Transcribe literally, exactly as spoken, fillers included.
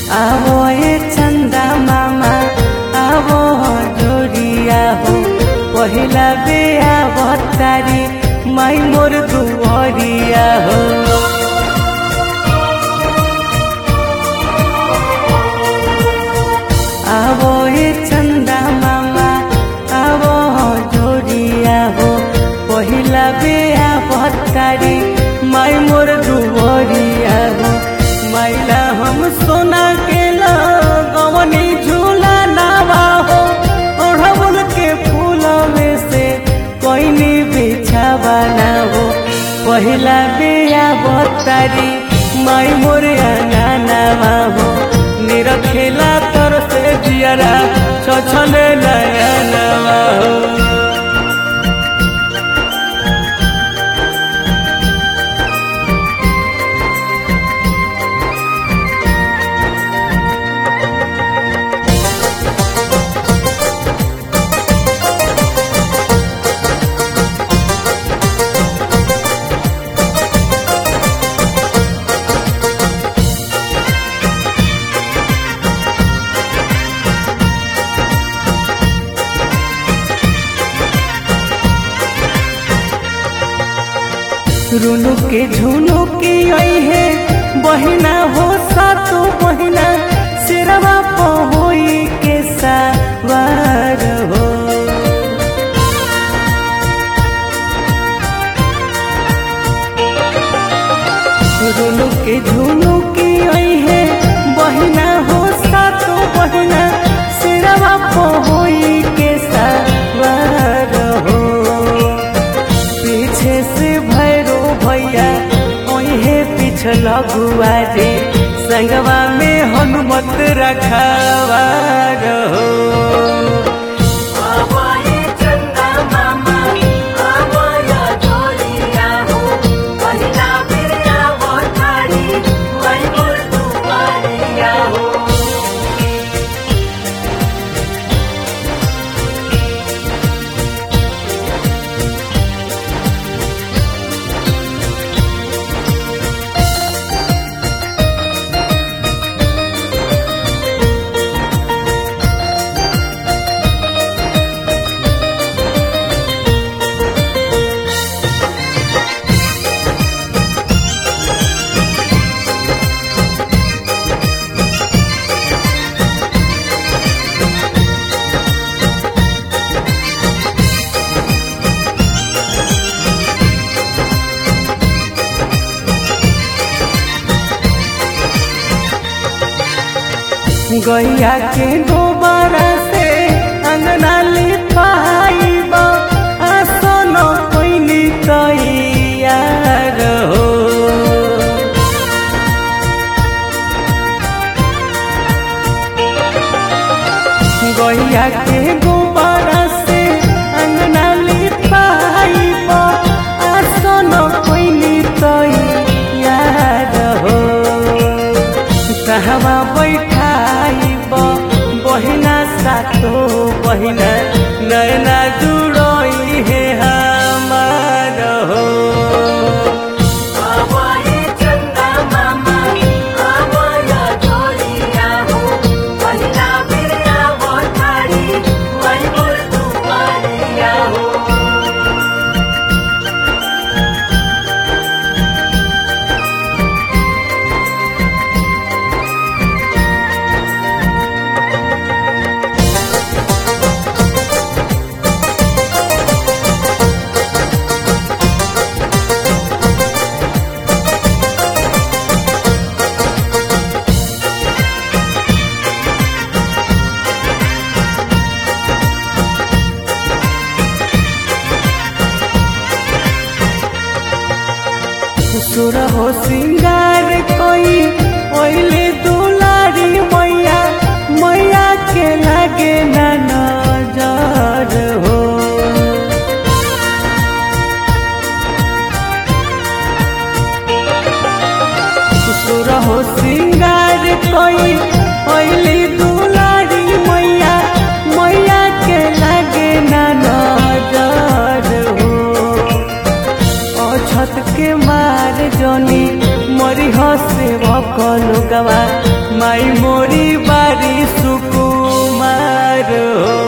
आवो ए चंदा मामा आवो जोड़िया हो पहिला बेया भतारी माई मोर दुआरिया हो। आवो ए चंदा मामा आवो जोड़िया हो पहिला बेया भतारी माई मोर दुआरिया हो। माइला हम सोना के लगवनी झूला नावा हो ओढ़ौल के फूल में से कोइनी बिछावा ना हो पहिला बेया भतारी माई मोर अंगनावा हो। निरखेला तर से जियारा छछले नयनवा हो। रुनु के झुनु की आई है बहिना हो सातो बहिना सिरवा पहोई के सवार हो। रुनु के झुनु की आई है बहिना हो सातो बहिना सिरवा पहोई के सवार हो। पीछे से भैया ओहे पिछला गुआ रे संगवा में हनुमत रखावा रहो। गैया के दोबारा से अंगना लिपाइबा आसनो कोइनी तैयार हो। गैया के दोबारा से अंगना लिपाइबा आसनो कोइनी तैयार हो। कहवा बैठा बहिना सातो बहिना नैना जुड़ोई है हमार हो। सुर हो सिंगार कोई ओइले दुलारी मैया मैया के लागे ना नजर हो। सुर हो सिंगार कोई ओइले दुलारी मैया मैया के लागे ना नजर हो। छत के मार जनी मरी हसे भकल गवा माई मोरी बारी सुकुमार हो।